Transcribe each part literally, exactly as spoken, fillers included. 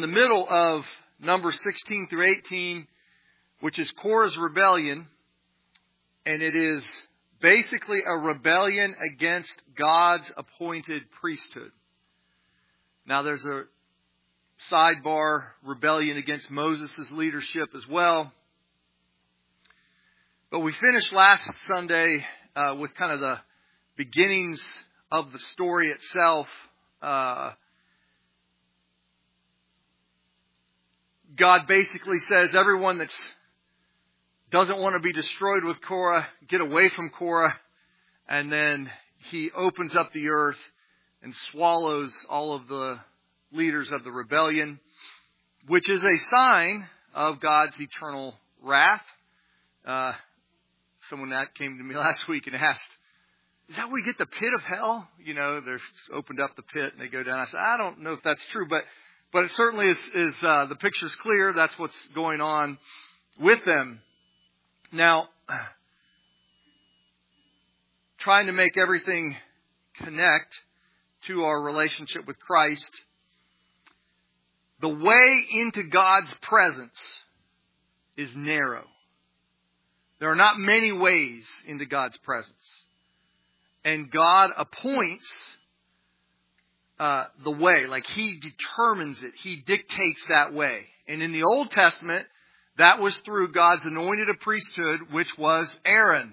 the middle of Numbers sixteen through eighteen, which is Korah's rebellion. And it is basically a rebellion against God's appointed priesthood. Now there's a sidebar rebellion against Moses' leadership as well. But we finished last Sunday uh, with kind of the beginnings of the story itself. Uh, God basically says everyone that doesn't want to be destroyed with Korah, get away from Korah. And then he opens up the earth and swallows all of the leaders of the rebellion, which is a sign of God's eternal wrath. Uh, someone that came to me last week and asked, is that where we get the pit of hell? You know, they've opened up the pit and they go down. I said, I don't know if that's true, but but it certainly is, is uh, the picture's clear. That's what's going on with them. Now, trying to make everything connect to our relationship with Christ, the way into God's presence is narrow. There are not many ways into God's presence. And God appoints uh, the way, like He determines it. He dictates that way. And in the Old Testament, that was through God's anointed a priesthood, which was Aaron.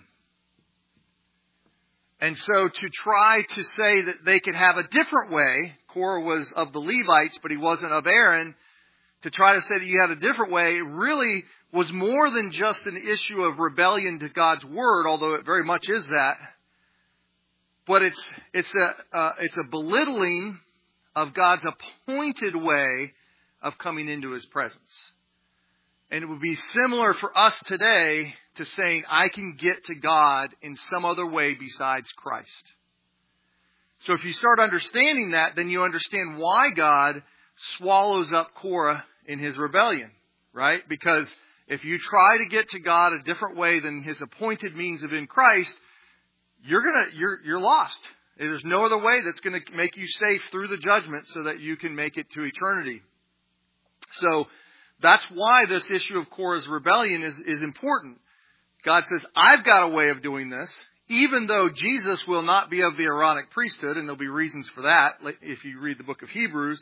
And so to try to say that they could have a different way, Korah was of the Levites, but he wasn't of Aaron, to try to say that you had a different way really was more than just an issue of rebellion to God's word, although it very much is that. But it's it's a uh, it's a belittling of God's appointed way of coming into His presence. And it would be similar for us today to saying, I can get to God in some other way besides Christ. So if you start understanding that, then you understand why God swallows up Korah in his rebellion, right? Because if you try to get to God a different way than His appointed means of in Christ, you're gonna you're you're lost. There's no other way that's going to make you safe through the judgment so that you can make it to eternity. So that's why this issue of Korah's rebellion is, is important. God says, I've got a way of doing this, even though Jesus will not be of the Aaronic priesthood, and there'll be reasons for that if you read the book of Hebrews.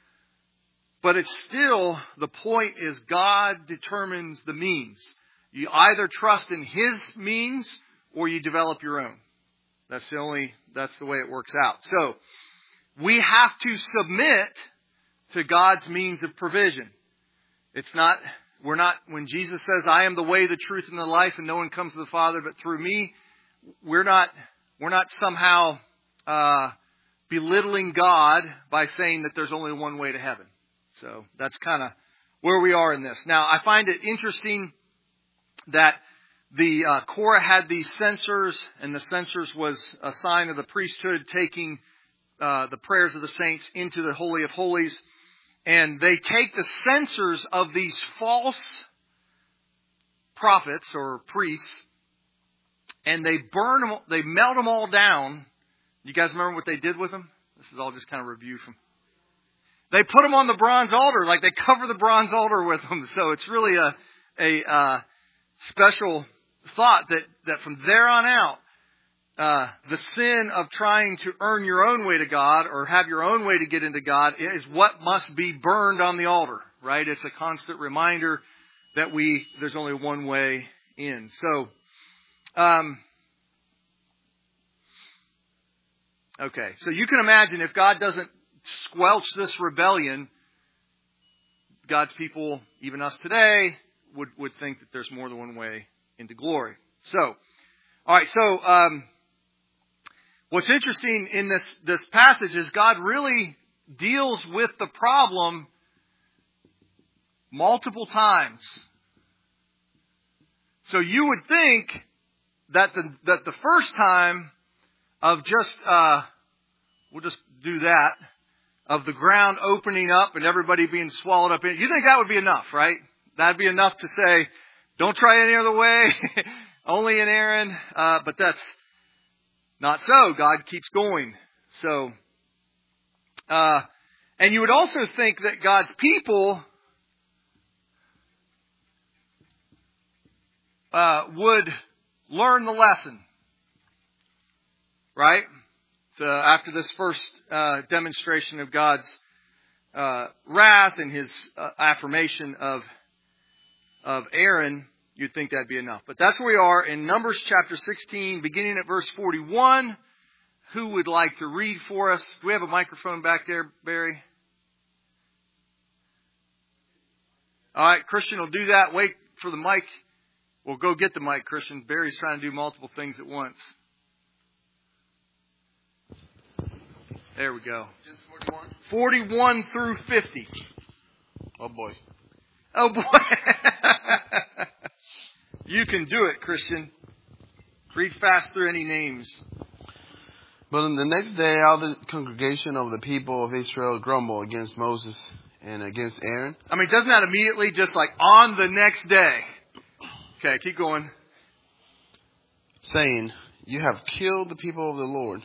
But it's still, the point is God determines the means. You either trust in His means or you develop your own. That's the only, that's the way it works out. So, we have to submit to God's means of provision. It's not, we're not, when Jesus says, I am the way, the truth, and the life, and no one comes to the Father but through me, we're not, we're not somehow, uh, belittling God by saying that there's only one way to heaven. So, that's kind of where we are in this. Now, I find it interesting that the, uh, Korah had these censers, and the censers was a sign of the priesthood taking, uh, the prayers of the saints into the Holy of Holies. And they take the censers of these false prophets or priests, and they burn them, they melt them all down. You guys remember what they did with them? This is all just kind of review from. They put them on the bronze altar, like they cover the bronze altar with them. So it's really a a uh, special thought that that from there on out, Uh, the sin of trying to earn your own way to God or have your own way to get into God is what must be burned on the altar, right? It's a constant reminder that we, there's only one way in. So, um, okay. So you can imagine if God doesn't squelch this rebellion, God's people, even us today, would, would think that there's more than one way into glory. So, alright, so, um, what's interesting in this, this passage is God really deals with the problem multiple times. So you would think that the that the first time of just, uh, we'll just do that, of the ground opening up and everybody being swallowed up in it, you think that would be enough, right? That'd be enough to say, don't try any other way, only in Aaron, uh, but that's not so. God keeps going. So, uh, And you would also think that God's people uh, would learn the lesson. Right? So after this first uh, demonstration of God's uh, wrath and his uh, affirmation of of Aaron, you'd think that'd be enough. But that's where we are in Numbers chapter sixteen, beginning at verse forty-one. Who would like to read for us? Do we have a microphone back there, Barry? All right, Christian will do that. Wait for the mic. We'll go get the mic, Christian. Barry's trying to do multiple things at once. There we go. Just forty-one? forty-one through fifty. Oh boy. Oh boy. You can do it, Christian. Read fast through any names. But on the next day, all the congregation of the people of Israel grumbled against Moses and against Aaron. I mean, doesn't that immediately just like on the next day? Okay, keep going. Saying, you have killed the people of the Lord.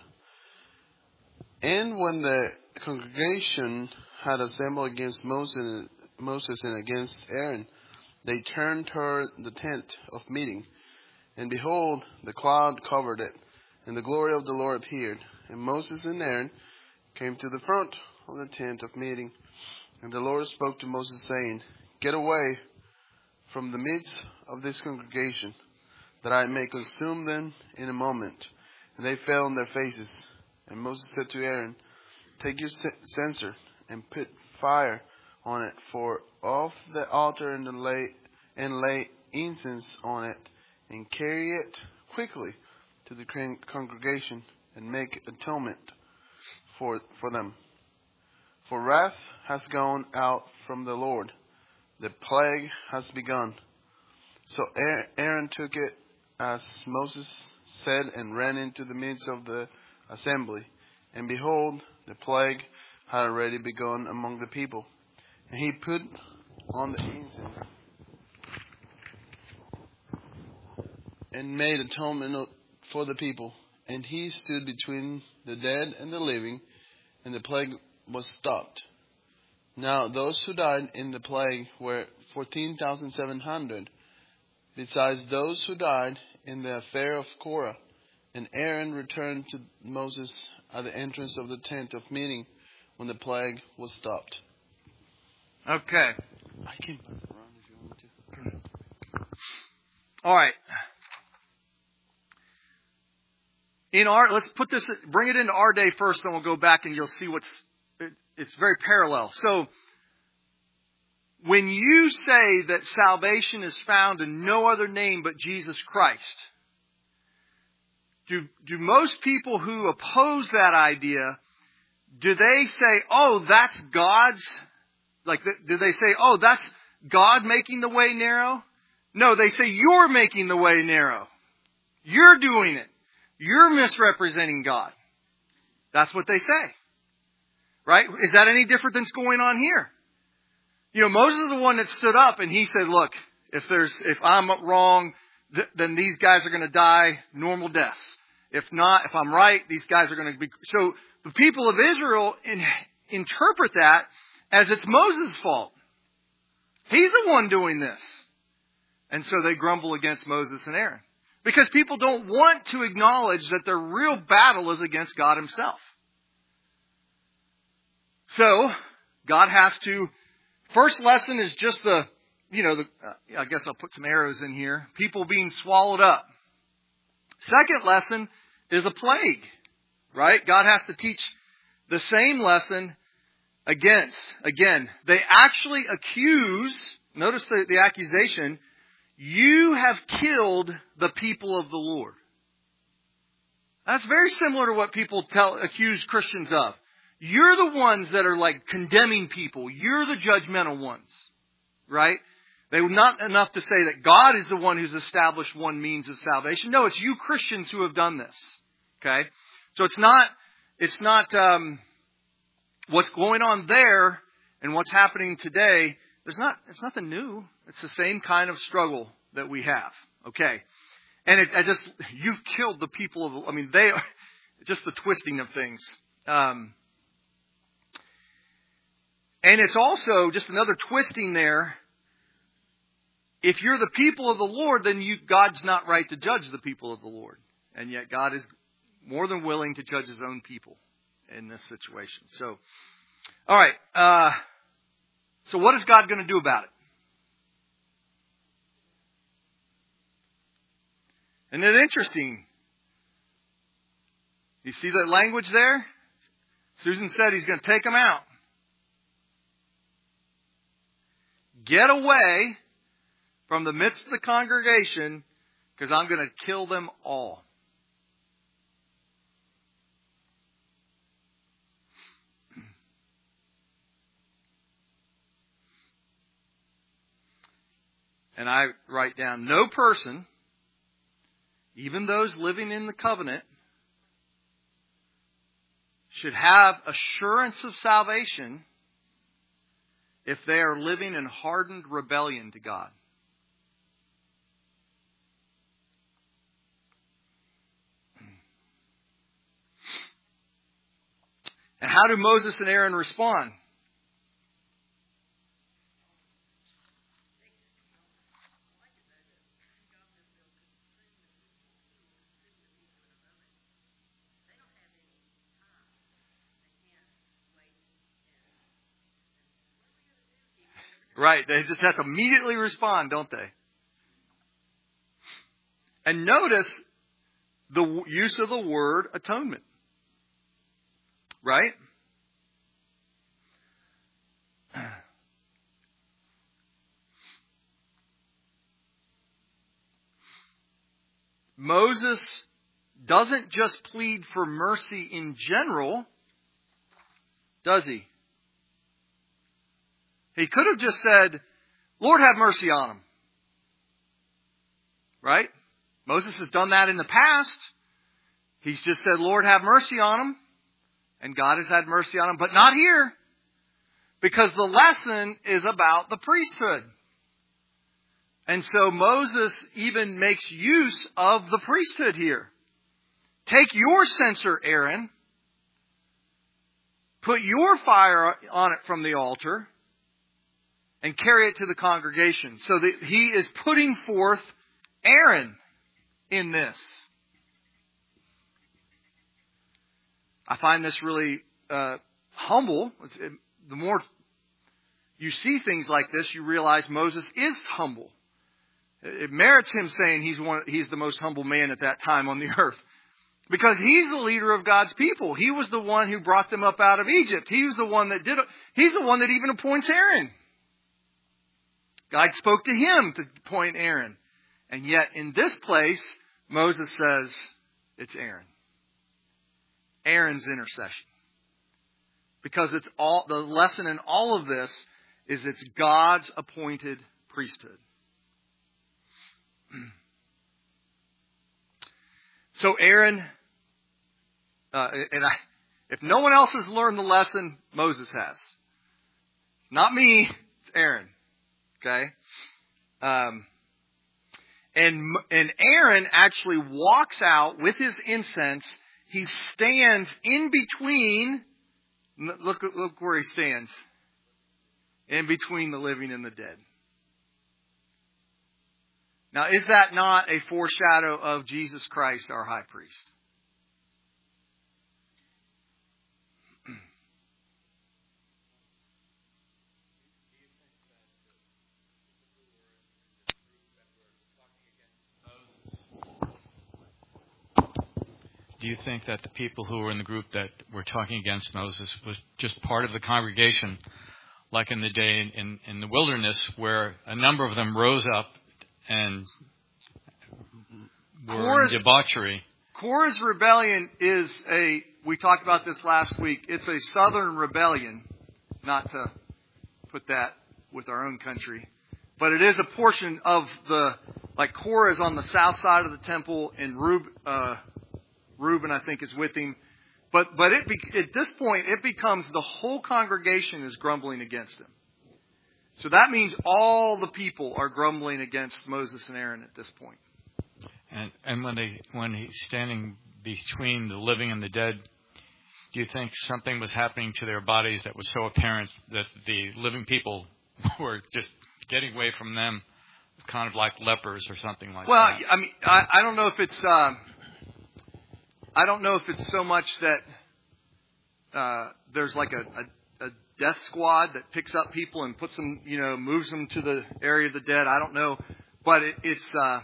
And when the congregation had assembled against Moses, Moses and against Aaron, they turned toward the tent of meeting. And behold, the cloud covered it, and the glory of the Lord appeared. And Moses and Aaron came to the front of the tent of meeting. And the Lord spoke to Moses, saying, get away from the midst of this congregation, that I may consume them in a moment. And they fell on their faces. And Moses said to Aaron, take your censer and put fire on it for off the altar and lay and lay incense on it, and carry it quickly to the congregation and make atonement for for them. For wrath has gone out from the Lord, the plague has begun. So Aaron took it as Moses said, and ran into the midst of the assembly. And behold, the plague had already begun among the people. And he put on the incense and made atonement for the people. And he stood between the dead and the living, and the plague was stopped. Now those who died in the plague were fourteen thousand seven hundred, besides those who died in the affair of Korah. And Aaron returned to Moses at the entrance of the tent of meeting when the plague was stopped. Okay. I can run if you want to. All right. In our, let's put this, bring it into our day first, then we'll go back and you'll see what's, it, it's very parallel. So, when you say that salvation is found in no other name but Jesus Christ, do, do most people who oppose that idea, do they say, oh, that's God's, like, do they say, oh, that's God making the way narrow? No, they say you're making the way narrow. You're doing it. You're misrepresenting God. That's what they say. Right? Is that any different than what's going on here? You know, Moses is the one that stood up and he said, look, if there's, if I'm wrong, th- then these guys are going to die normal deaths. If not, if I'm right, these guys are going to be... So the people of Israel in, interpret that as it's Moses' fault. He's the one doing this. And so they grumble against Moses and Aaron. Because people don't want to acknowledge that their real battle is against God himself. So, God has to... First lesson is just the, you know, the, uh, I guess I'll put some arrows in here. People being swallowed up. Second lesson is a plague. Right? God has to teach the same lesson against. Again, they actually accuse, notice the, the accusation, you have killed the people of the Lord. That's very similar to what people tell, accuse Christians of. You're the ones that are like condemning people. You're the judgmental ones. Right? They were not enough to say that God is the one who's established one means of salvation. No, it's you Christians who have done this. Okay? So it's not, it's not, um, what's going on there and what's happening today. There's not, it's nothing new. It's the same kind of struggle that we have. Okay. And it, I just, you've killed the people of, I mean, they are just the twisting of things. Um, And it's also just another twisting there. If you're the people of the Lord, then you, God's not right to judge the people of the Lord. And yet God is more than willing to judge His own people in this situation. So, all right. Uh, so what is God going to do about it? Isn't it interesting? You see that language there? Susan said He's going to take them out. Get away from the midst of the congregation, because I'm going to kill them all. And I write down, no person, even those living in the covenant, should have assurance of salvation if they are living in hardened rebellion to God. And how do Moses and Aaron respond? Right, they just have to immediately respond, don't they? And notice the use of the word atonement. Right? Moses doesn't just plead for mercy in general, does he? He could have just said, Lord, have mercy on him. Right? Moses has done that in the past. He's just said, Lord, have mercy on him. And God has had mercy on him. But not here. Because the lesson is about the priesthood. And so Moses even makes use of the priesthood here. Take your censer, Aaron. Put your fire on it from the altar. And carry it to the congregation. So that he is putting forth Aaron in this. I find this really uh, humble. It, the more you see things like this, you realize Moses is humble. It, it merits him saying he's one. He's the most humble man at that time on the earth. Because he's the leader of God's people. He was the one who brought them up out of Egypt. He was the one that did it. He's the one that even appoints Aaron. God spoke to him to appoint Aaron. And yet in this place, Moses says, it's Aaron. Aaron's intercession. Because it's all, the lesson in all of this is it's God's appointed priesthood. So Aaron, uh, and I, if no one else has learned the lesson, Moses has. It's not me, it's Aaron. Okay? Um, and, and Aaron actually walks out with his incense. He stands in between, look, look where he stands. In between the living and the dead. Now, is that not a foreshadow of Jesus Christ, our high priest? Do you think that the people who were in the group that were talking against Moses was just part of the congregation, like in the day in, in, in the wilderness, where a number of them rose up and were Korah's, in debauchery? Korah's rebellion is a, we talked about this last week, it's a southern rebellion, not to put that with our own country, but it is a portion of the, like Korah is on the south side of the temple, and Reuben, uh, Reuben, I think, is with him. But but it be, at this point, it becomes the whole congregation is grumbling against him. So that means all the people are grumbling against Moses and Aaron at this point. And and when they when he's standing between the living and the dead, do you think something was happening to their bodies that was so apparent that the living people were just getting away from them, kind of like lepers or something like well, that? Well, I mean, I, I don't know if it's, uh, I don't know if it's so much that uh, there's like a, a, a death squad that picks up people and puts them, you know, moves them to the area of the dead. I don't know, but it, it's uh,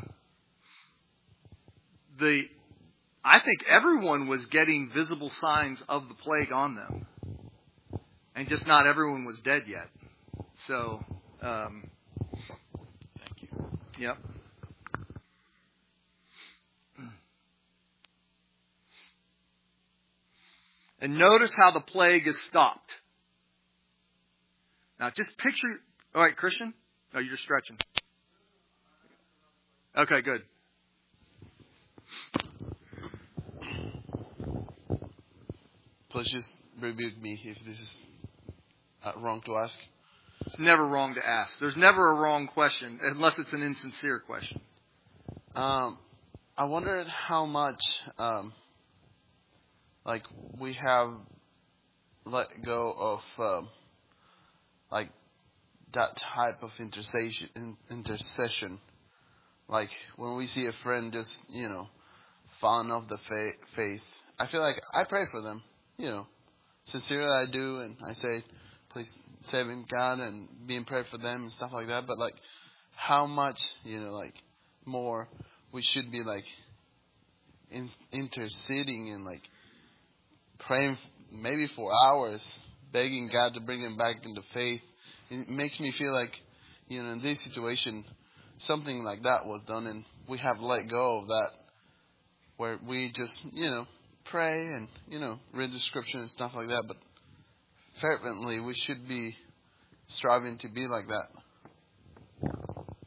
the. I think everyone was getting visible signs of the plague on them, and just not everyone was dead yet. So, um, thank you. Yep. And notice how the plague is stopped. Now, just picture. All right, Christian. No, you're just stretching. Okay, good. Please just rebuke me if this is uh, wrong to ask. It's never wrong to ask. There's never a wrong question unless it's an insincere question. Um, I wondered how much, um, like, we have let go of, um, like, that type of intercession, in, intercession. Like, when we see a friend just, you know, falling off the fa- faith, I feel like I pray for them. You know, sincerely I do, and I say, please save him, God, and be in prayer for them and stuff like that. But like, how much, you know, like more we should be like in, interceding and like praying maybe for hours, begging God to bring him back into faith. It makes me feel like, you know, in this situation, something like that was done, and we have let go of that, where we just, you know, pray and, you know, read the scripture and stuff like that, but fervently we should be striving to be like that.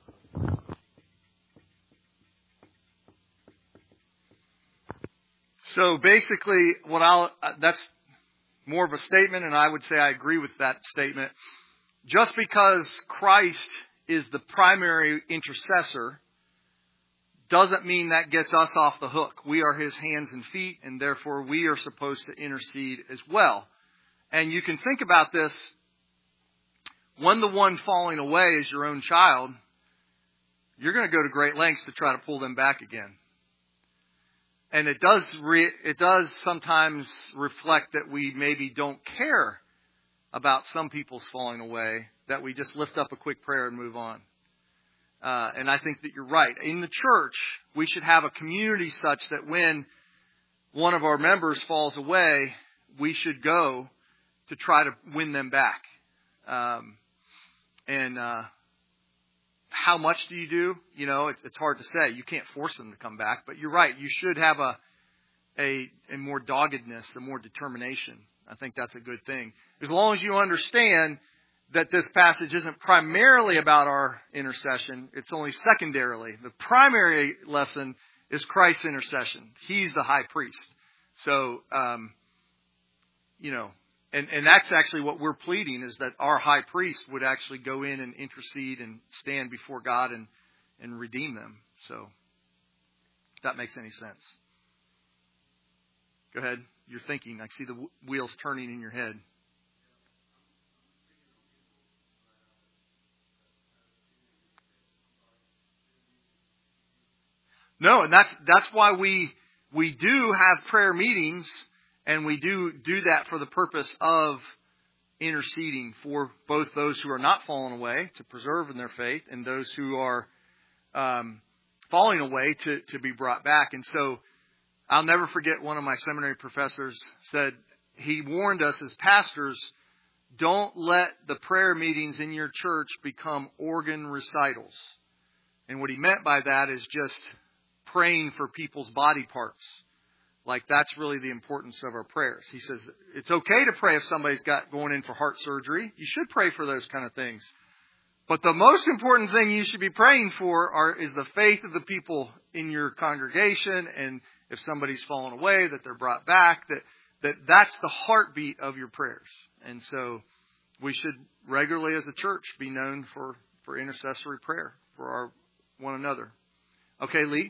So basically, what I'll that's more of a statement, and I would say I agree with that statement. Just because Christ is the primary intercessor doesn't mean that gets us off the hook. We are his hands and feet, and therefore we are supposed to intercede as well. And you can think about this. When the one falling away is your own child, you're going to go to great lengths to try to pull them back again. And it does re- it does sometimes reflect that we maybe don't care about some people's falling away, that we just lift up a quick prayer and move on. Uh, and I think that you're right. In the church, we should have a community such that when one of our members falls away, we should go to try to win them back. Um, and uh, how much do you do? You know, it's, it's hard to say. You can't force them to come back. But you're right. You should have a, a, a more doggedness, a more determination. I think that's a good thing. As long as you understand that this passage isn't primarily about our intercession. It's only secondarily. The primary lesson is Christ's intercession. He's the high priest. So, um, you know, and, and that's actually what we're pleading, is that our high priest would actually go in and intercede and stand before God and, and redeem them. So, if that makes any sense. Go ahead. You're thinking. I see the w- wheels turning in your head. No, and that's that's why we we do have prayer meetings, and we do do that for the purpose of interceding for both those who are not falling away, to preserve in their faith, and those who are um, falling away to, to be brought back. And so I'll never forget, one of my seminary professors said, he warned us as pastors, don't let the prayer meetings in your church become organ recitals. And what he meant by that is just praying for people's body parts. Like, that's really the importance of our prayers. He says it's okay to pray if somebody's got going in for heart surgery. You should pray for those kind of things. But the most important thing you should be praying for are, is the faith of the people in your congregation. And if somebody's fallen away, that they're brought back, that, that that's the heartbeat of your prayers. And so we should regularly as a church be known for, for intercessory prayer for our one another. Okay, Lee?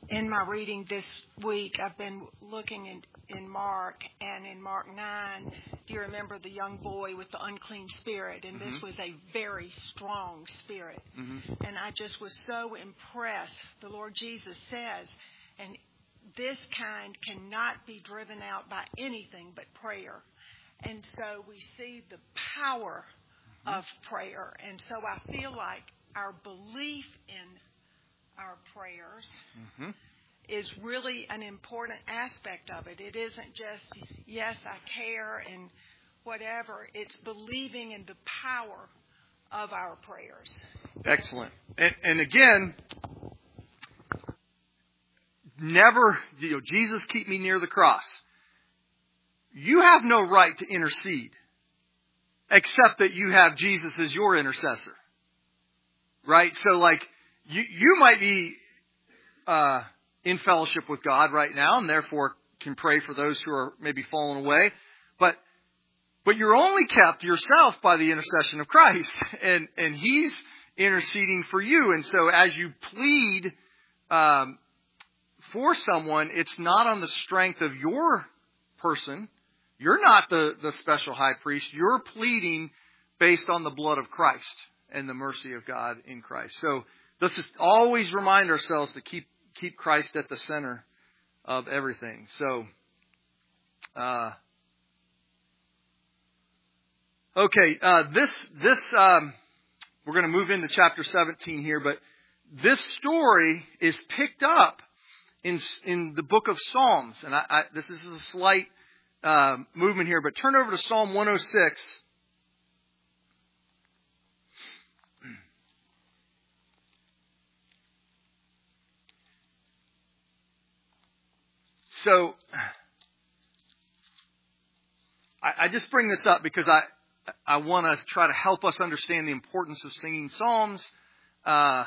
in my reading this week, I've been looking in, in Mark, and in Mark nine, do you remember the young boy with the unclean spirit? And mm-hmm. this was a very strong spirit. Mm-hmm. And I just was so impressed. The Lord Jesus says, and this kind cannot be driven out by anything but prayer. And so we see the power mm-hmm. of prayer. And so I feel like our belief in our prayers mm-hmm. is really an important aspect of it. It isn't just, yes, I care and whatever. It's believing in the power of our prayers. Excellent. And, and again, never, you know, Jesus, keep me near the cross. You have no right to intercede except that you have Jesus as your intercessor. Right? So like, you, you might be uh, in fellowship with God right now and therefore can pray for those who are maybe fallen away. But but you're only kept yourself by the intercession of Christ. And, and He's interceding for you. And so as you plead um, for someone, it's not on the strength of your person. You're not the, the special high priest. You're pleading based on the blood of Christ and the mercy of God in Christ. So let's just always remind ourselves to keep keep Christ at the center of everything. So, uh, okay, uh, this this um, we're going to move into chapter seventeen here, but this story is picked up in in the book of Psalms, and I, I, this is a slight uh, movement here, but turn over to Psalm one oh six. So, I, I just bring this up because I I want to try to help us understand the importance of singing psalms. Uh,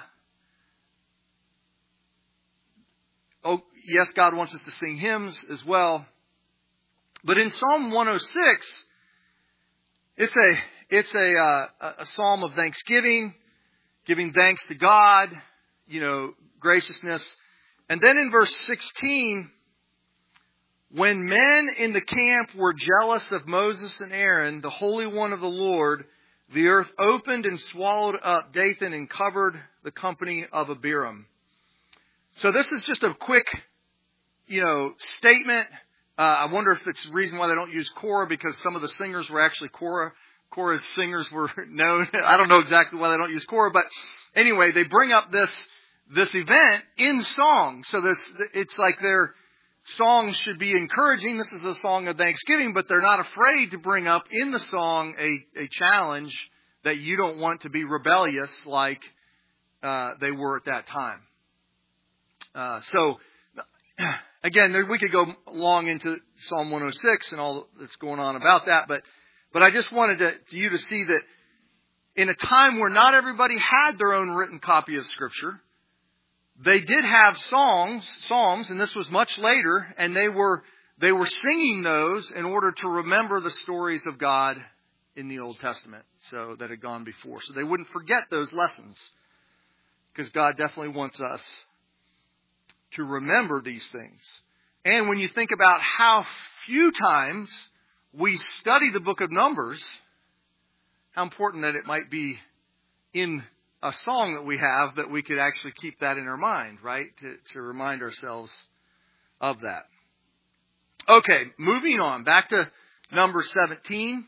oh, yes, God wants us to sing hymns as well. But in Psalm one oh six, it's a it's a uh, a psalm of thanksgiving, giving thanks to God, you know, graciousness. And then in verse sixteen, when men in the camp were jealous of Moses and Aaron, the Holy One of the Lord, the earth opened and swallowed up Dathan and covered the company of Abiram. So this is just a quick, you know, statement. Uh, I wonder if it's the reason why they don't use Korah, because some of the singers were actually Korah. Korah's singers were known. I don't know exactly why they don't use Korah, but anyway, they bring up this this event in song. So this it's like they're songs should be encouraging. This is a song of thanksgiving, but they're not afraid to bring up in the song a, a challenge that you don't want to be rebellious like uh, they were at that time. Uh, so, again, there, we could go long into Psalm one oh six and all that's going on about that, but but I just wanted to, to you to see that in a time where not everybody had their own written copy of Scripture, they did have songs, psalms, and this was much later, and they were they were singing those in order to remember the stories of God in the Old Testament, so that had gone before, so they wouldn't forget those lessons, because God definitely wants us to remember these things. And when you think about how few times we study the book of Numbers, how important that it might be in a song that we have, that we could actually keep that in our mind, right? To, to remind ourselves of that. Okay, moving on. Back to number seventeen.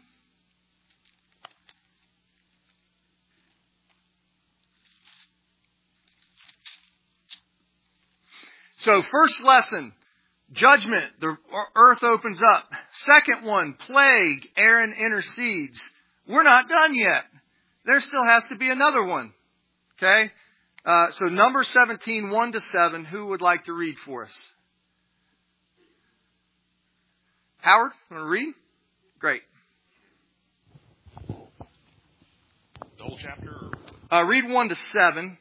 So first lesson, judgment. The earth opens up. Second one, plague. Aaron intercedes. We're not done yet. There still has to be another one. Okay, uh, so number seventeen, one to seven, who would like to read for us? Howard, want to read? Great. The whole chapter? Uh, read one to seven.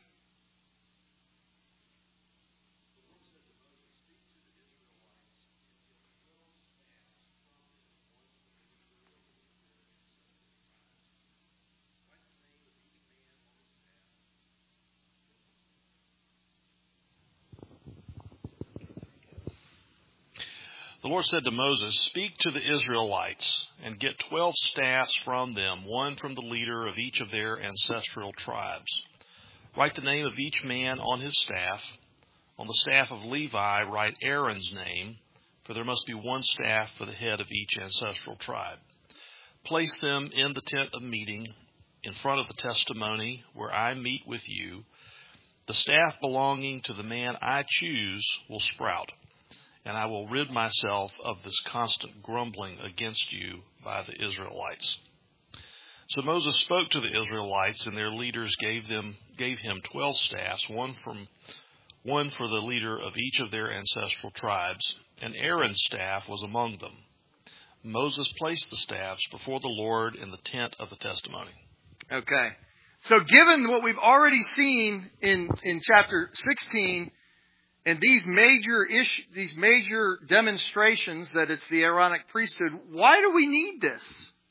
The Lord said to Moses, "Speak to the Israelites and get twelve staffs from them, one from the leader of each of their ancestral tribes. Write the name of each man on his staff. On the staff of Levi, write Aaron's name, for there must be one staff for the head of each ancestral tribe. Place them in the tent of meeting, in front of the testimony where I meet with you. The staff belonging to the man I choose will sprout, and I will rid myself of this constant grumbling against you by the Israelites." So Moses spoke to the Israelites, and their leaders gave them gave him twelve staffs, one from one for the leader of each of their ancestral tribes, and Aaron's staff was among them. Moses placed the staffs before the Lord in the tent of the testimony. Okay. So given what we've already seen in, in chapter sixteen, and these major issue, these major demonstrations that it's the Aaronic priesthood, why do we need this?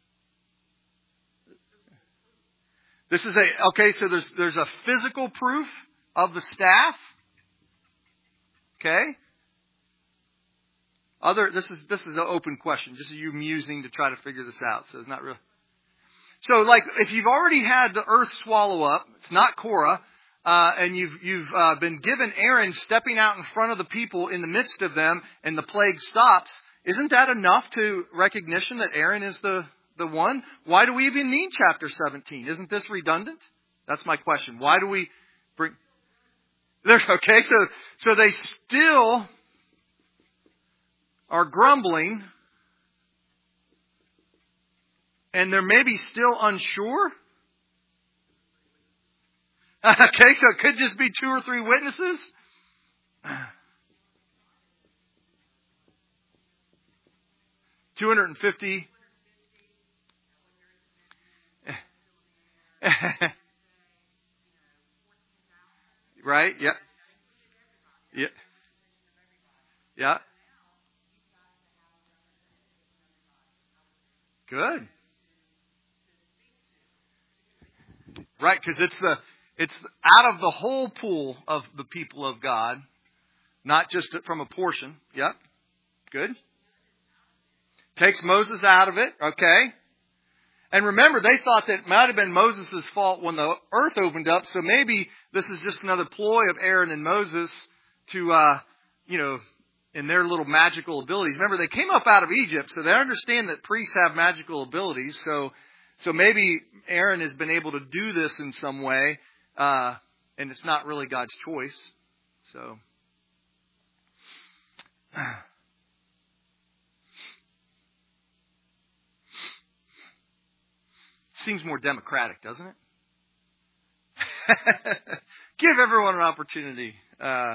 This is a, okay, so there's, there's a physical proof of the staff. Okay? Other, this is, this is an open question. Just you musing to try to figure this out. So it's not real. So like, if you've already had the earth swallow up, it's not Korah, uh, and you've, you've, uh, been given Aaron stepping out in front of the people in the midst of them, and the plague stops, isn't that enough to recognition that Aaron is the, the one? Why do we even need chapter seventeen? Isn't this redundant? That's my question. Why do we bring, there's, okay, so, so they still are grumbling, and they're maybe still unsure. Okay, so it could just be two or three witnesses. two hundred fifty. Right? Yep. Yep. Yeah. Good. Right, because it's the it's out of the whole pool of the people of God, not just from a portion. Yep. Good. Takes Moses out of it. Okay. And remember, they thought that it might have been Moses' fault when the earth opened up, so maybe this is just another ploy of Aaron and Moses to, uh, you know, in their little magical abilities. Remember, they came up out of Egypt, so they understand that priests have magical abilities. So, so maybe Aaron has been able to do this in some way, uh, and it's not really God's choice. So, seems more democratic, doesn't it? Give everyone an opportunity. Uh,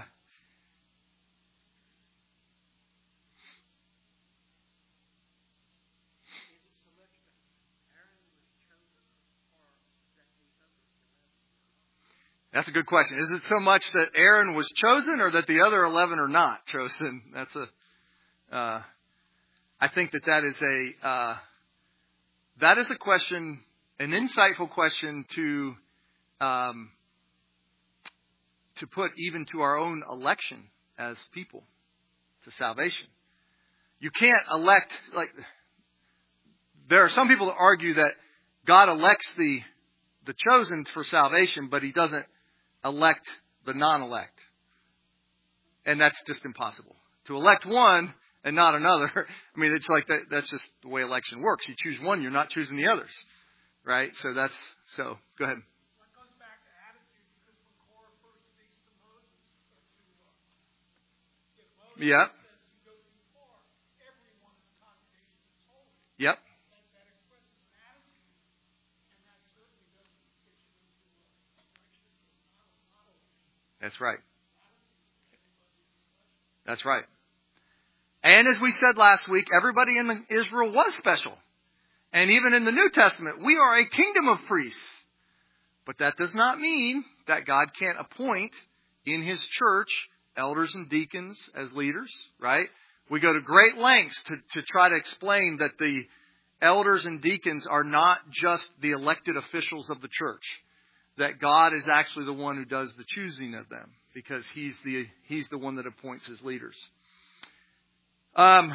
That's a good question. Is it so much that Aaron was chosen, or that the other eleven are not chosen? That's a. Uh, I think that that is a uh, that is a question, an insightful question to um, to put even to our own election as people to salvation. You can't elect, like, there are some people that argue that God elects the the chosen for salvation, but He doesn't elect the non-elect. And that's just impossible. To elect one and not another, I mean, it's like that, that's just the way election works. You choose one, you're not choosing the others. Right? So that's, so, go ahead. Well, it goes back to attitude, because when Korah first speaks to Moses, to, uh, if Moses Yep. says you go too far, everyone in the congregation is holy. Yep. That, that expresses an attitude, and that certainly doesn't get you into uh, election or not, not election. That's right. That's right. And as we said last week, everybody in Israel was special. And even in the New Testament, we are a kingdom of priests. But that does not mean that God can't appoint in His church elders and deacons as leaders, right? We go to great lengths to, to try to explain that the elders and deacons are not just the elected officials of the church. That God is actually the one who does the choosing of them, because He's the He's the one that appoints His leaders. Um,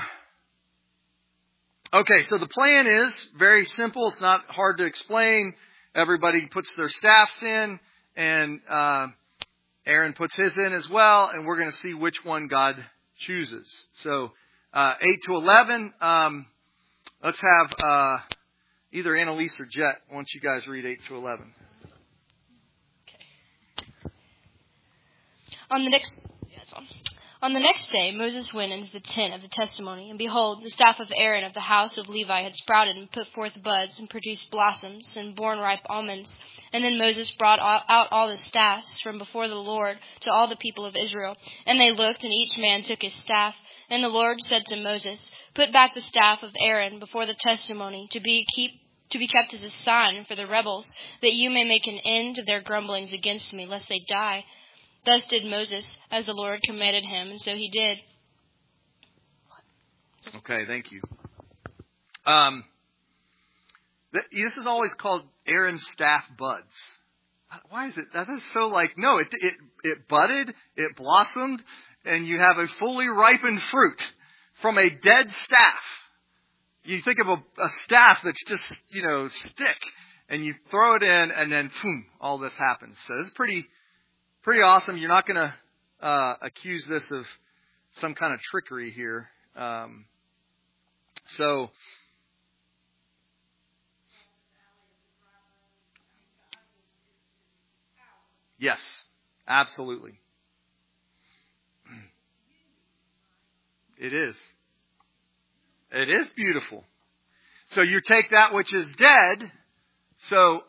okay, so the plan is very simple. It's not hard to explain. Everybody puts their staffs in, and uh, Aaron puts his in as well, and we're going to see which one God chooses. So uh, eight to eleven, um, let's have uh, either Annalise or Jet. Why don't you guys read eight to eleven? On the next, yeah, it's on. On the next day, Moses went into the tent of the testimony, and behold, the staff of Aaron of the house of Levi had sprouted and put forth buds and produced blossoms and borne ripe almonds. And then Moses brought out all the staffs from before the Lord to all the people of Israel. And they looked, and each man took his staff. And the Lord said to Moses, Put back the staff of Aaron before the testimony to be keep to be kept as a sign for the rebels, that you may make an end of their grumblings against me, lest they die. Thus did Moses, as the Lord commanded him, and so he did. Okay, thank you. Um, this is always called Aaron's staff buds. Why is it? That is so like, no, it, it, it budded, it blossomed, and you have a fully ripened fruit from a dead staff. You think of a, a staff that's just, you know, stick, and you throw it in, and then, boom, all this happens. So it's pretty... Pretty awesome. You're not going to uh, accuse this of some kind of trickery here. Um, so, yes, absolutely. It is. It is beautiful. So you take that which is dead, so,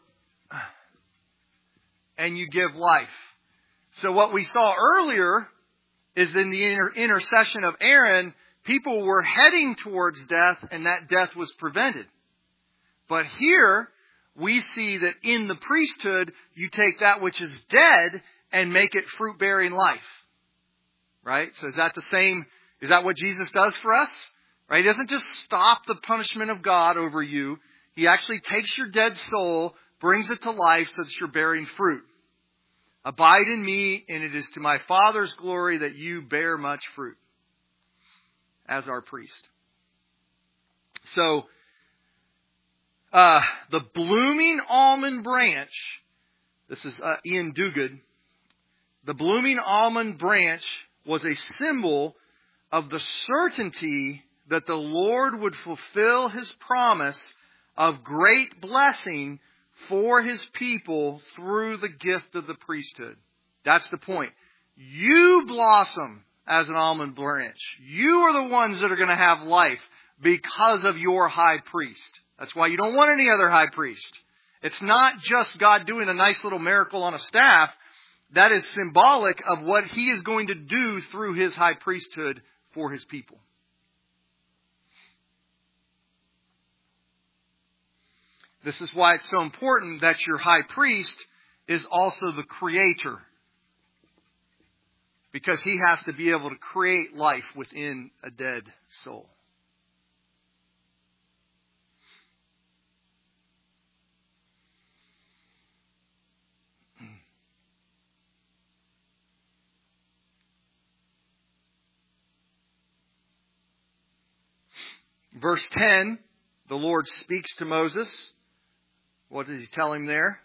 and you give life. So what we saw earlier is in the inter- intercession of Aaron, people were heading towards death, and that death was prevented. But here, we see that in the priesthood, you take that which is dead and make it fruit-bearing life. Right? So is that the same, is that what Jesus does for us? Right? He doesn't just stop the punishment of God over you. He actually takes your dead soul, brings it to life so that you're bearing fruit. Abide in me, and it is to my Father's glory that you bear much fruit as our priest. So, uh, the blooming almond branch, this is uh, Ian Duguid, the blooming almond branch was a symbol of the certainty that the Lord would fulfill His promise of great blessing for His people through the gift of the priesthood. That's the point. You blossom as an almond branch. You are the ones that are going to have life because of your high priest. That's why you don't want any other high priest. It's not just God doing a nice little miracle on a staff. That is symbolic of what He is going to do through His high priesthood for His people. This is why it's so important that your high priest is also the creator. Because he has to be able to create life within a dead soul. Verse ten, the Lord speaks to Moses. What does He tell him there?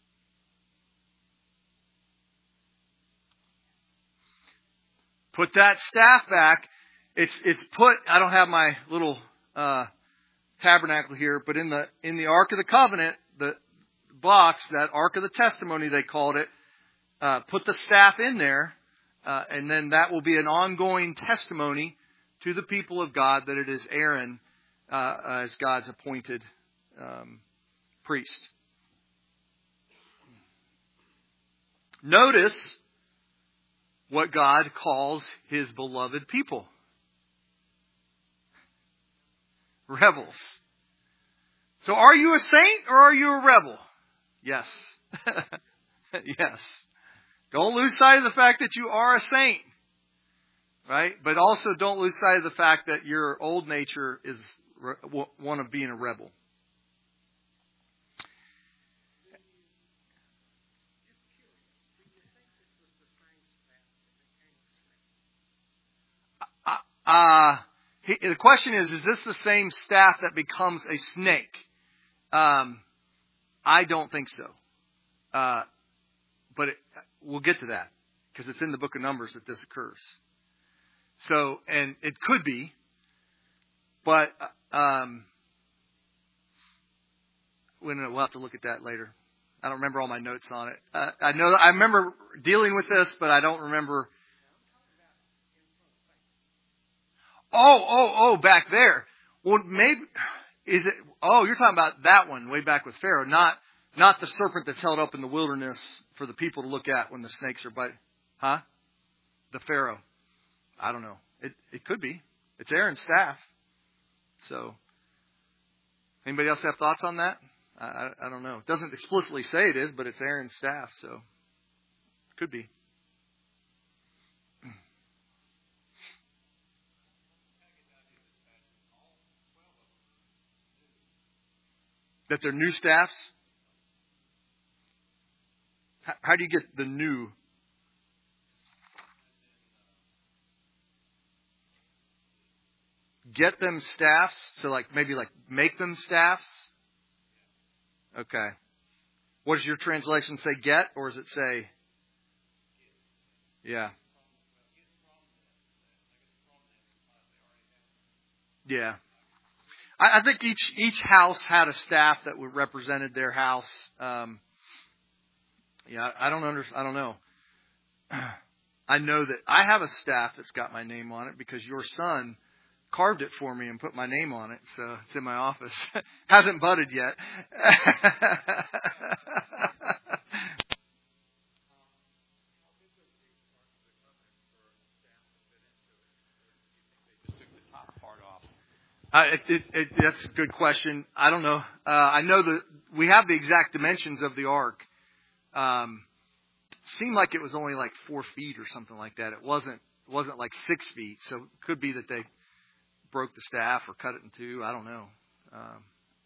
Put that staff back. It's it's put. I don't have my little uh, tabernacle here, but in the in the Ark of the Covenant, the box, that Ark of the Testimony, they called it. Uh, put the staff in there, uh, and then that will be an ongoing testimony to the people of God that it is Aaron uh, as God's appointed um, priest. Notice what God calls His beloved people. Rebels. So are you a saint or are you a rebel? Yes. Yes. Don't lose sight of the fact that you are a saint. Right? But also don't lose sight of the fact that your old nature is one of being a rebel. Uh, he, the question is, is this the same staff that becomes a snake? Um, I don't think so. Uh, but it, we'll get to that because it's in the book of Numbers that this occurs. So, and it could be, but um, we'll have to look at that later. I don't remember all my notes on it. Uh, I know I remember dealing with this, but I don't remember. Oh, oh, oh, back there. Well, maybe is it? Oh, you're talking about that one way back with Pharaoh, not not the serpent that's held up in the wilderness for the people to look at when the snakes are biting. Huh? The Pharaoh. I don't know. It it could be. It's Aaron's staff. So, anybody else have thoughts on that? I, I, I don't know. It doesn't explicitly say it is, but it's Aaron's staff, so could be. That they're new staffs? How, how do you get the new? Get them staffs? So like maybe like make them staffs? Okay. What does your translation say, get, or does it say? Yeah. Yeah. I, I think each each house had a staff that represented their house. Um, yeah, I don't under, I don't know. I know that I have a staff that's got my name on it because your son carved it for me and put my name on it, so it's in my office. Hasn't budded yet. Uh, it, it, it, that's a good question. I don't know. Uh, I know that we have the exact dimensions of the ark. Um, seemed like it was only like four feet or something like that. It wasn't. It wasn't like six feet. So it could be that they broke the staff or cut it in two. I don't know. Um,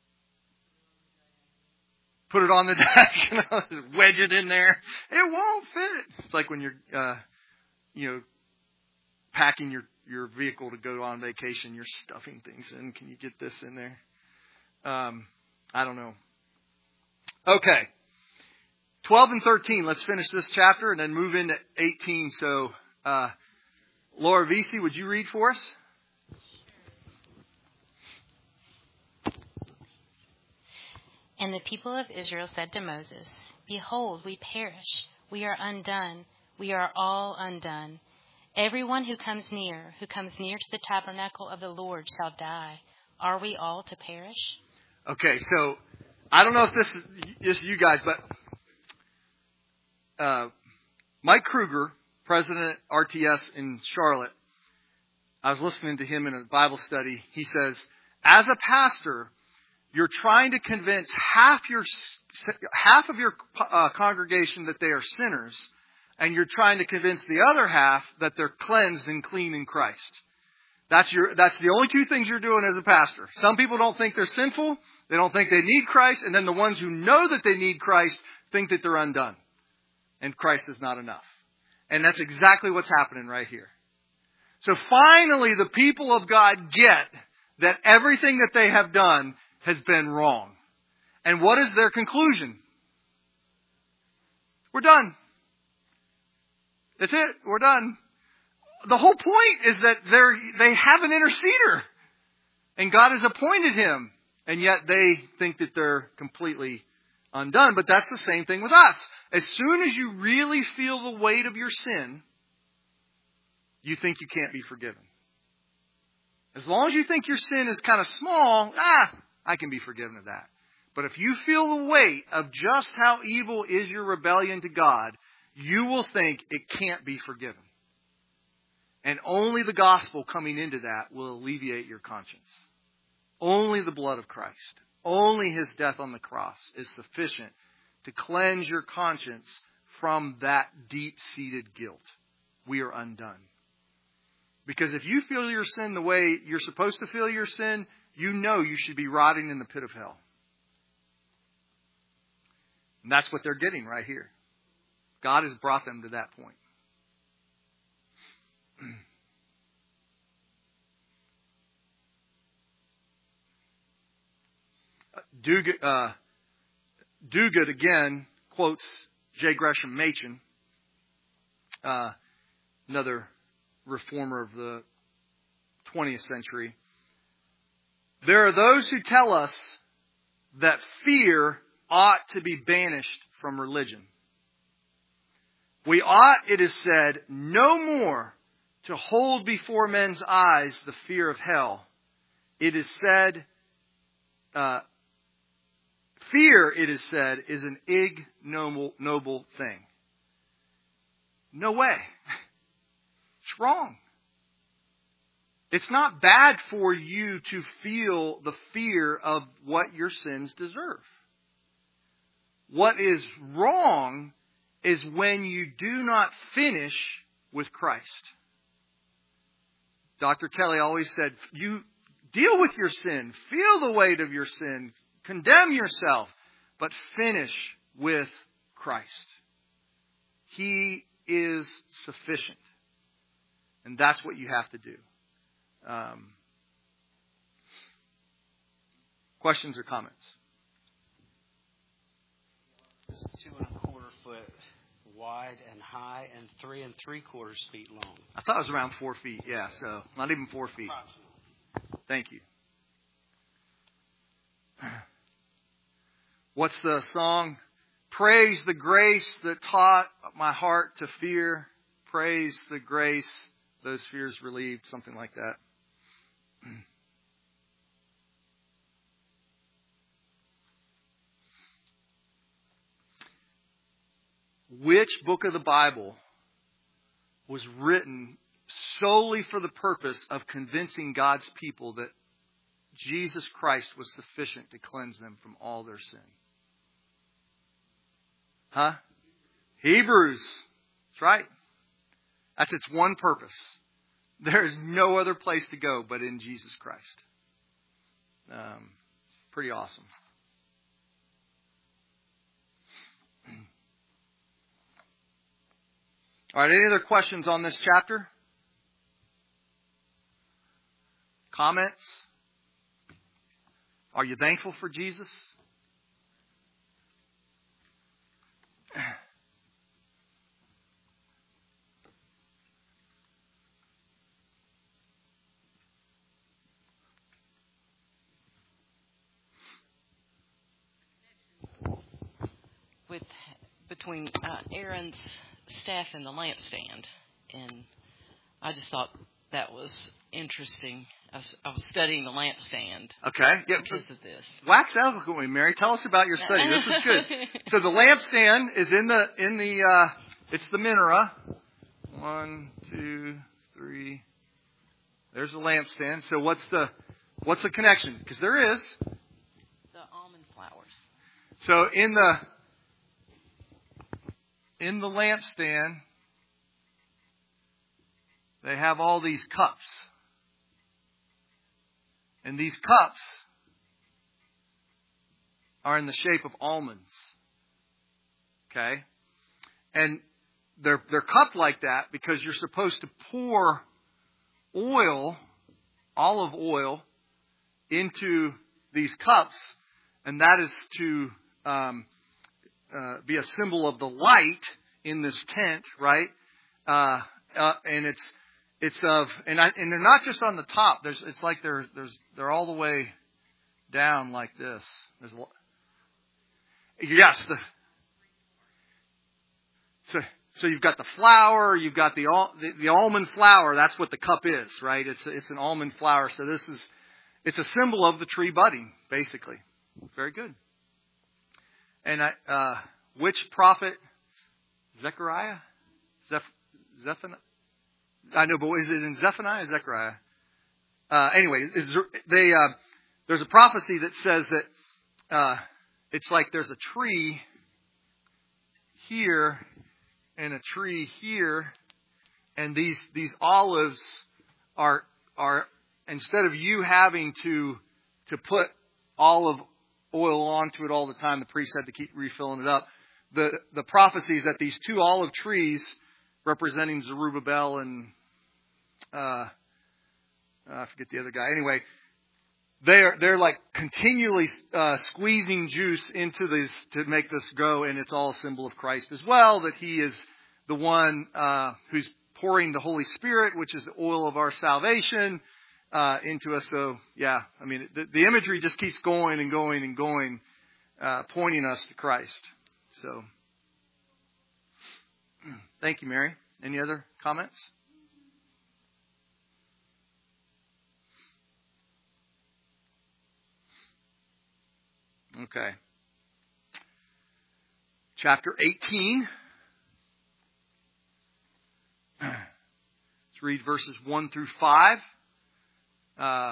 put it on the deck, you know, wedge it in there. It won't fit. It's like when you're, uh, you know, packing your, your vehicle to go on vacation. You're stuffing things in. Can you get this in there? Um, I don't know. Okay. twelve and thirteen. Let's finish this chapter and then move into eighteen. So, uh, Laura Vesey, would you read for us? And the people of Israel said to Moses, Behold, we perish. We are undone. We are all undone. Everyone who comes near, who comes near to the tabernacle of the Lord shall die. Are we all to perish? Okay, so I don't know if this is just you guys, but uh, Mike Kruger, President R T S in Charlotte, I was listening to him in a Bible study. He says, as a pastor, you're trying to convince half your half of your uh, congregation that they are sinners, and you're trying to convince the other half that they're cleansed and clean in Christ. That's your that's the only two things you're doing as a pastor. Some people don't think they're sinful, they don't think they need Christ, and then the ones who know that they need Christ think that they're undone, and Christ is not enough. And that's exactly what's happening right here. So finally, the people of God get that everything that they have done has been wrong. And what is their conclusion? We're done. That's it. We're done. The whole point is that they're, they have an interceder. And God has appointed him. And yet they think that they're completely undone. But that's the same thing with us. As soon as you really feel the weight of your sin, you think you can't be forgiven. As long as you think your sin is kind of small, ah, I can be forgiven of that. But if you feel the weight of just how evil is your rebellion to God, you will think it can't be forgiven. And only the gospel coming into that will alleviate your conscience. Only the blood of Christ, only his death on the cross is sufficient to cleanse your conscience from that deep-seated guilt. We are undone. Because if you feel your sin the way you're supposed to feel your sin, you know you should be rotting in the pit of hell. And that's what they're getting right here. God has brought them to that point. Duguid, uh, Duguid again quotes J. Gresham Machen, uh, another reformer of the twentieth century. There are those who tell us that fear ought to be banished from religion. We ought, it is said, no more to hold before men's eyes the fear of hell. It is said, uh, fear, it is said, is an ignoble noble thing. No way. It's wrong. It's not bad for you to feel the fear of what your sins deserve. What is wrong is when you do not finish with Christ. Doctor Kelly always said, you deal with your sin, feel the weight of your sin, condemn yourself, but finish with Christ. He is sufficient. And that's what you have to do. Um, questions or comments? It's two and a quarter foot wide and high and three and three quarters feet long. I thought it was around four feet. Yeah, so not even four feet. Thank you. What's the song? Praise the grace that taught my heart to fear. Praise the grace those fears relieved. Something like that. Which book of the Bible was written solely for the purpose of convincing God's people that Jesus Christ was sufficient to cleanse them from all their sin? Huh? Hebrews. That's right. That's its one purpose. There is no other place to go but in Jesus Christ. Um, pretty awesome. All right, any other questions on this chapter? Comments? Are you thankful for Jesus? With between uh, Aaron's staff and the lampstand, and I just thought that was interesting. I was, I was studying the lampstand. Okay, yeah. Because of this. Wax eloquent with me, Mary. Tell us about your study. This is good. So the lampstand is in the in the uh, it's the menorah. One, two, three. There's the lampstand. So what's the what's the connection? Because there is the almond flowers. So in the in the lampstand, they have all these cups. And these cups are in the shape of almonds. Okay? And they're they're cupped like that because you're supposed to pour oil, olive oil, into these cups, and that is to um, uh, be a symbol of the light in this tent, right? Uh, uh, and it's it's of and I, and they're not just on the top. There's it's like they're there's they're all the way down like this. There's yes the so. So you've got the flour, you've got the, the the almond flour. That's what the cup is, right? It's it's an almond flour. So this is it's a symbol of the tree budding, basically. Very good. And I, uh, which prophet? Zechariah, Zeph, Zephaniah. I know, but is it in Zephaniah or Zechariah? Uh, anyway, is, they uh, there's a prophecy that says that uh, it's like there's a tree here. And a tree here, and these these olives are are instead of you having to to put olive oil onto it all the time, the priest had to keep refilling it up. The the prophecy is that these two olive trees, representing Zerubbabel and uh, I forget the other guy. Anyway, they're they're like continually uh, squeezing juice into this to make this go, and it's all a symbol of Christ as well. That He is the one uh, who's pouring the Holy Spirit, which is the oil of our salvation, uh, into us. So yeah, I mean the, the imagery just keeps going and going and going, uh, pointing us to Christ. So thank you, Mary. Any other comments? Okay. Chapter eighteen. Let's read verses one through five. Uh,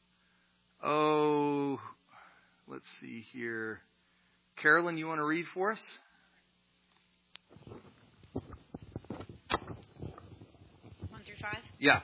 oh, let's see here. Carolyn, you want to read for us? One through five? Yeah.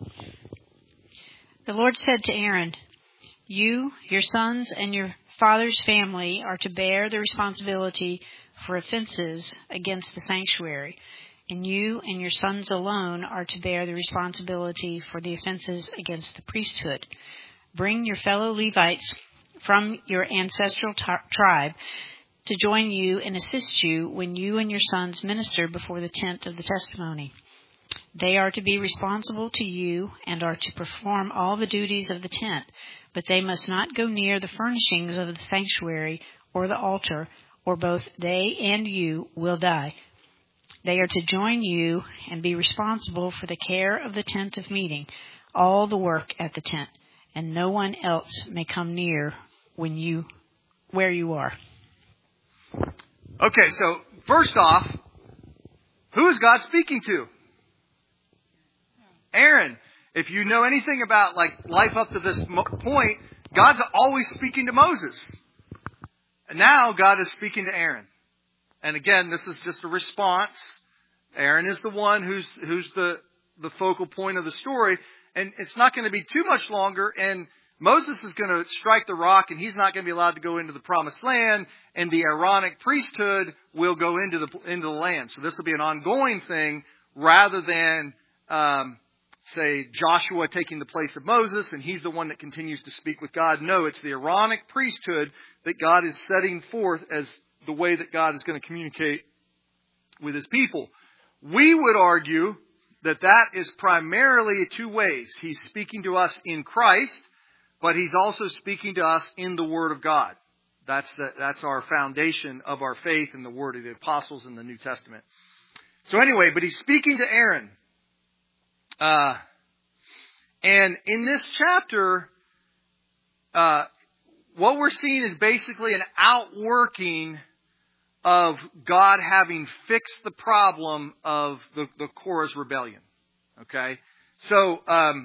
The Lord said to Aaron, "You, your sons, and your father's family are to bear the responsibility for offenses against the sanctuary, and you and your sons alone are to bear the responsibility for the offenses against the priesthood. Bring your fellow Levites from your ancestral t- tribe to join you and assist you when you and your sons minister before the tent of the testimony. They are to be responsible to you and are to perform all the duties of the tent, but they must not go near the furnishings of the sanctuary or the altar, or both they and you will die. They are to join you and be responsible for the care of the tent of meeting, all the work at the tent, and no one else may come near when you where you are." Okay, so first off, who is God speaking to? Aaron. If you know anything about like life up to this mo- point, God's always speaking to Moses. And now God is speaking to Aaron. And again, this is just a response. Aaron is the one who's who's the, the focal point of the story. And it's not going to be too much longer. And Moses is going to strike the rock, and he's not going to be allowed to go into the promised land. And the Aaronic priesthood will go into the into the land. So this will be an ongoing thing rather than um, say Joshua taking the place of Moses, and he's the one that continues to speak with God. No, it's the Aaronic priesthood that God is setting forth as the way that God is going to communicate with His people. We would argue that that is primarily two ways. He's speaking to us in Christ, but He's also speaking to us in the Word of God. That's the, that's our foundation of our faith in the Word of the Apostles in the New Testament. So anyway, but He's speaking to Aaron. Uh, and in this chapter, uh, what we're seeing is basically an outworking of God having fixed the problem of the, the Korah's rebellion. Okay? So, um,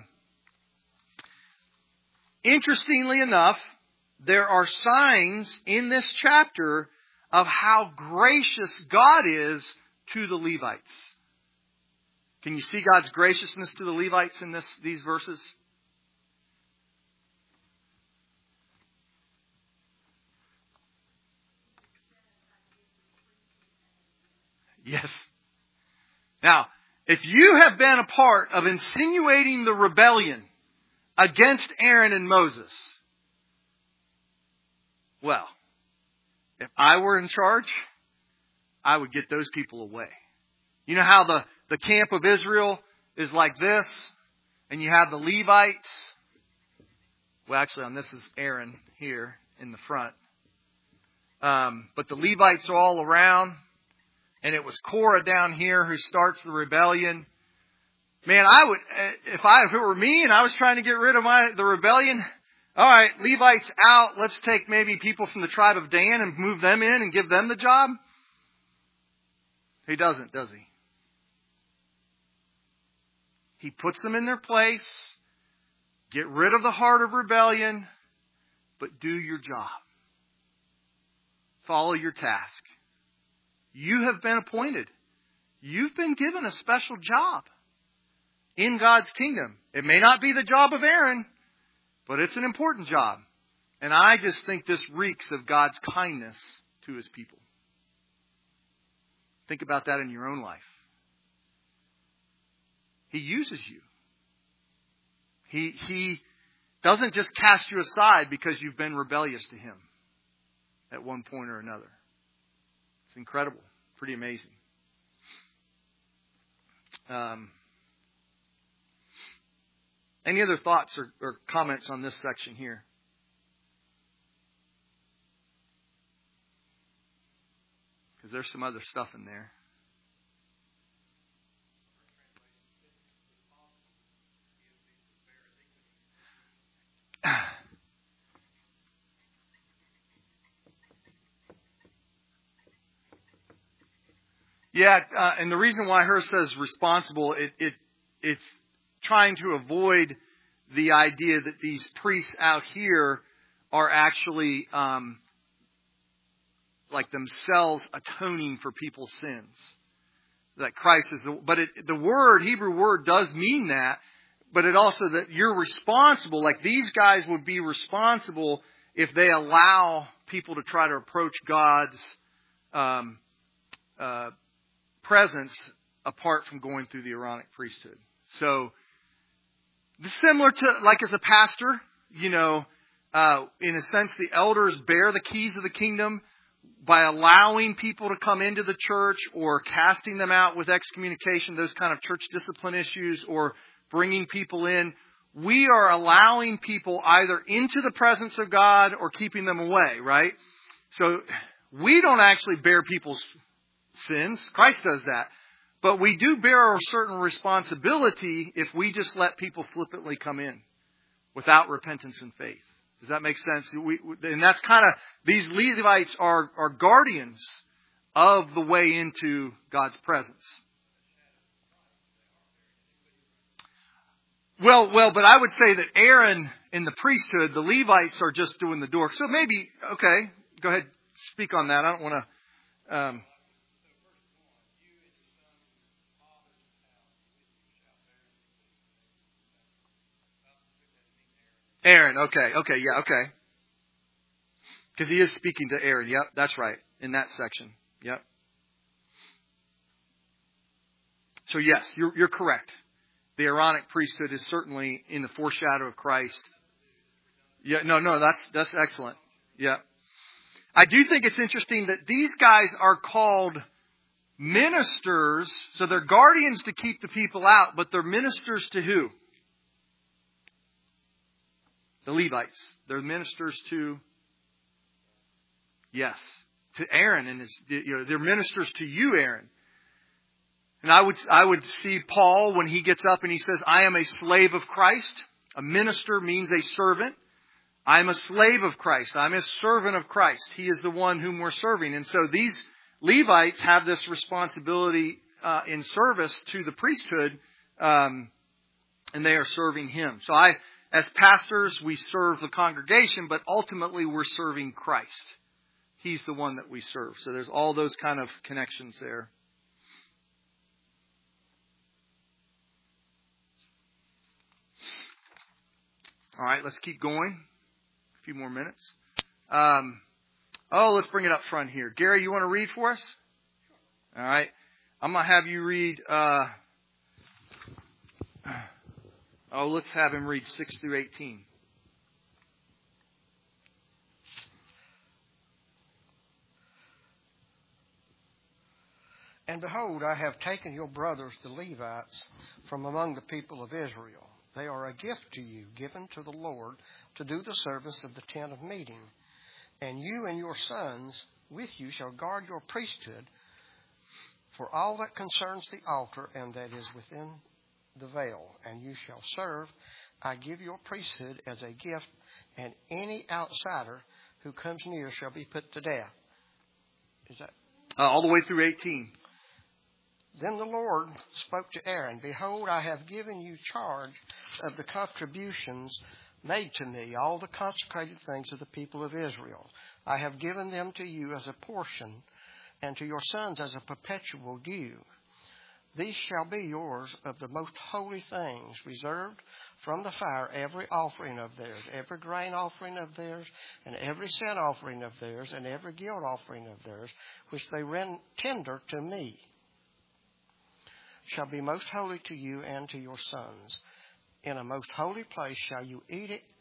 interestingly enough, there are signs in this chapter of how gracious God is to the Levites. Can you see God's graciousness to the Levites in this, these verses? Yes. Now, if you have been a part of insinuating the rebellion against Aaron and Moses, well, if I were in charge, I would get those people away. You know how the, the camp of Israel is like this, and you have the Levites. Well, actually, on this is Aaron here in the front. Um, but the Levites are all around. And it was Korah down here who starts the rebellion. Man, I would, if I, if it were me and I was trying to get rid of my, the rebellion, all right, Levites out. Let's take maybe people from the tribe of Dan and move them in and give them the job. He doesn't, does he? He puts them in their place. Get rid of the heart of rebellion, but do your job. Follow your task. You have been appointed. You've been given a special job in God's kingdom. It may not be the job of Aaron, but it's an important job. And I just think this reeks of God's kindness to His people. Think about that in your own life. He uses you. He, he doesn't just cast you aside because you've been rebellious to Him at one point or another. It's incredible. Pretty amazing. Um, any other thoughts or, or comments on this section here? Because there's some other stuff in there. Yeah, uh, and the reason why hers says responsible, it, it it's trying to avoid the idea that these priests out here are actually um, like themselves atoning for people's sins. That Christ is the, but it, the word, Hebrew word does mean that, but it also that you're responsible, like these guys would be responsible if they allow people to try to approach God's um, uh, presence apart from going through the Aaronic priesthood. So, similar to, like as a pastor, you know, uh, in a sense, the elders bear the keys of the kingdom by allowing people to come into the church or casting them out with excommunication, those kind of church discipline issues, or bringing people in. We are allowing people either into the presence of God or keeping them away, right? So we don't actually bear people's sins. Christ does that. But we do bear a certain responsibility if we just let people flippantly come in without repentance and faith. Does that make sense? We, and that's kind of, these Levites are, are guardians of the way into God's presence. Well, well, but I would say that Aaron in the priesthood, the Levites are just doing the door. So maybe, okay, go ahead, speak on that. I don't want to... Um, Aaron, okay, okay, yeah, okay. Because he is speaking to Aaron, yep, that's right, in that section, yep. So yes, you're, you're correct. The Aaronic priesthood is certainly in the foreshadow of Christ. Yeah, no, no, that's that's excellent. Yeah. I do think it's interesting that these guys are called ministers, so they're guardians to keep the people out, but they're ministers to who? The Levites. They're ministers to, yes, to Aaron, and his, you know, they're ministers to you, Aaron. And I would I would see Paul when he gets up and he says, "I am a slave of Christ." A minister means a servant. I am a slave of Christ. I'm a servant of Christ. He is the one whom we're serving. And so these Levites have this responsibility uh, in service to the priesthood, um, and they are serving him. So I. As pastors, we serve the congregation, but ultimately we're serving Christ. He's the one that we serve. So there's all those kind of connections there. All right, let's keep going. A few more minutes. Um, oh, let's bring it up front here. Gary, you want to read for us? All right. I'm going to have you read... Uh, Oh, let's have him read six through eighteen. And behold, I have taken your brothers, the Levites, from among the people of Israel. They are a gift to you, given to the Lord, to do the service of the tent of meeting. And you and your sons with you shall guard your priesthood for all that concerns the altar and that is within the veil, and you shall serve. I give your priesthood as a gift, and any outsider who comes near shall be put to death. Is that uh, all the way through eighteen? Then the Lord spoke to Aaron, "Behold, I have given you charge of the contributions made to me, all the consecrated things of the people of Israel. I have given them to you as a portion, and to your sons as a perpetual due. These shall be yours of the most holy things, reserved from the fire every offering of theirs, every grain offering of theirs, and every sin offering of theirs, and every guilt offering of theirs, which they rend tender to me, shall be most holy to you and to your sons. In a most holy place shall you eat it,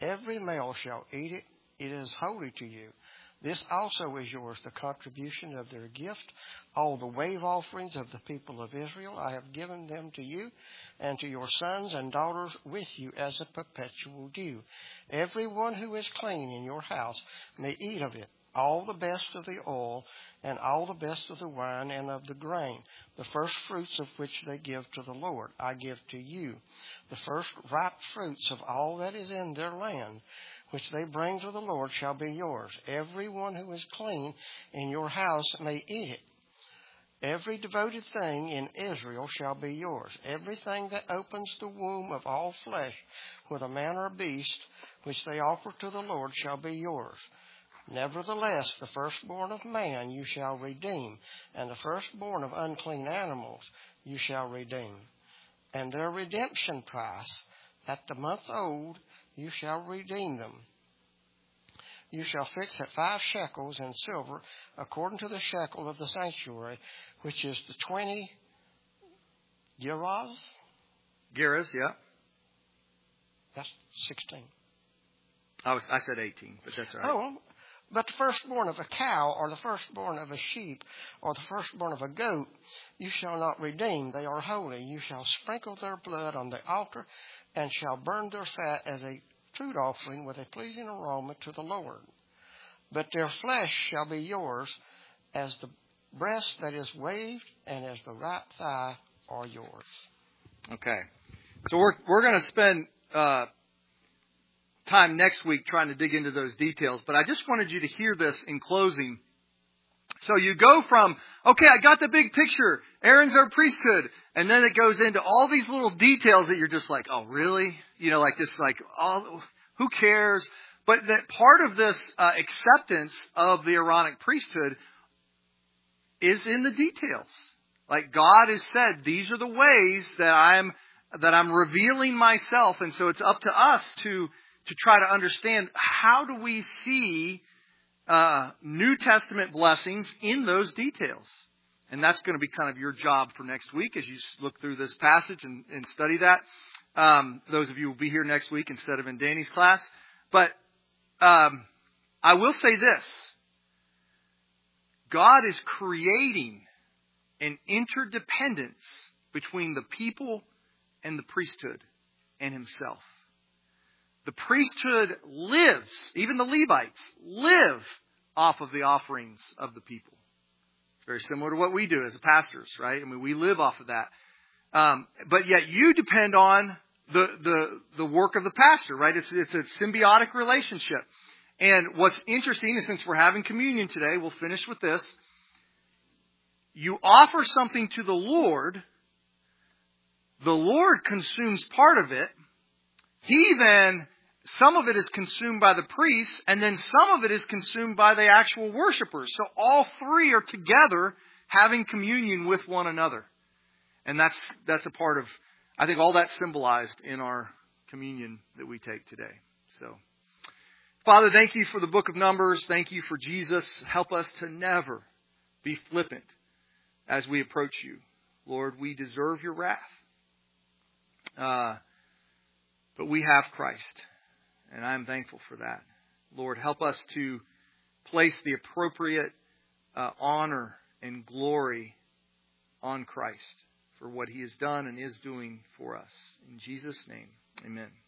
Every male shall eat it. It is holy to you. This also is yours, the contribution of their gift. All the wave offerings of the people of Israel, I have given them to you and to your sons and daughters with you as a perpetual due. Every one who is clean in your house may eat of it, all the best of the oil and all the best of the wine and of the grain, the first fruits of which they give to the Lord, I give to you. The first ripe fruits of all that is in their land, which they bring to the Lord, shall be yours. Every one who is clean in your house may eat it. Every devoted thing in Israel shall be yours. Everything that opens the womb of all flesh, whether man or beast, which they offer to the Lord, shall be yours. Nevertheless, the firstborn of man you shall redeem, and the firstborn of unclean animals you shall redeem. And their redemption price, at the month old, you shall redeem them. You shall fix at five shekels in silver, according to the shekel of the sanctuary, which is the twenty gerahs. Gerahs, yeah. That's sixteen. I was I said eighteen, but that's all right. Oh, but the firstborn of a cow, or the firstborn of a sheep, or the firstborn of a goat, you shall not redeem. They are holy. You shall sprinkle their blood on the altar, and shall burn their fat as a food offering with a pleasing aroma to the Lord. But their flesh shall be yours, as the breast that is waved, and as the right thigh are yours. Okay. So we're we're going to spend uh, time next week trying to dig into those details, but I just wanted you to hear this in closing. So you go from, okay, I got the big picture, Aaron's our priesthood, and then it goes into all these little details that you're just like, oh, really? You know, like just like, oh, who cares? But that part of this uh, acceptance of the Aaronic priesthood is in the details. Like God has said, these are the ways that I'm that I'm revealing myself, and so it's up to us to to try to understand how do we see uh, New Testament blessings in those details. And that's going to be kind of your job for next week as you look through this passage and, and study that. Um, those of you will be here next week instead of in Danny's class. But um, I will say this. God is creating an interdependence between the people and the priesthood and himself. The priesthood lives, even the Levites live off of the offerings of the people. It's very similar to what we do as pastors, right? I mean, we live off of that. Um, but yet you depend on the, the, the work of the pastor, right? It's, it's a symbiotic relationship. And what's interesting is, since we're having communion today, we'll finish with this. You offer something to the Lord. The Lord consumes part of it. He then, some of it is consumed by the priests, and then some of it is consumed by the actual worshipers. So all three are together having communion with one another. And that's that's a part of, I think, all that's symbolized in our communion that we take today. So, Father, thank you for the book of Numbers. Thank you for Jesus. Help us to never be flippant as we approach you. Lord, we deserve your wrath. Uh, but we have Christ, and I am thankful for that. Lord, help us to place the appropriate uh, honor and glory on Christ for what he has done and is doing for us. In Jesus' name, amen.